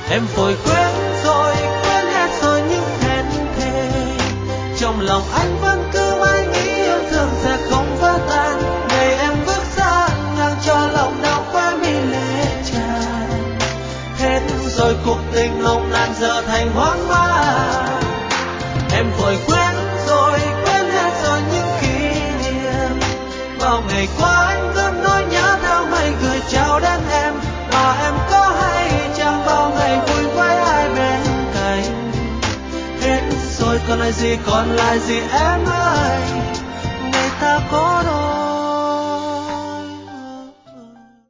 Em vội quên hết rồi những hẹn thề. Trong lòng anh vẫn cứ mãi nghĩ yêu thương sẽ không vỡ tan. Ngày em bước xa ngang cho lòng đau quá mi lệ tràn. Hết rồi cuộc tình nồng nàn giờ thành hoang mang. Em vội quên hết rồi những kỷ niệm. Bao ngày qua anh vẫn nói nhớ theo mây gửi chào đến em. Mà em có hay chăng bao ngày vui với ai bên cạnh. Hết rồi còn lại gì em ơi.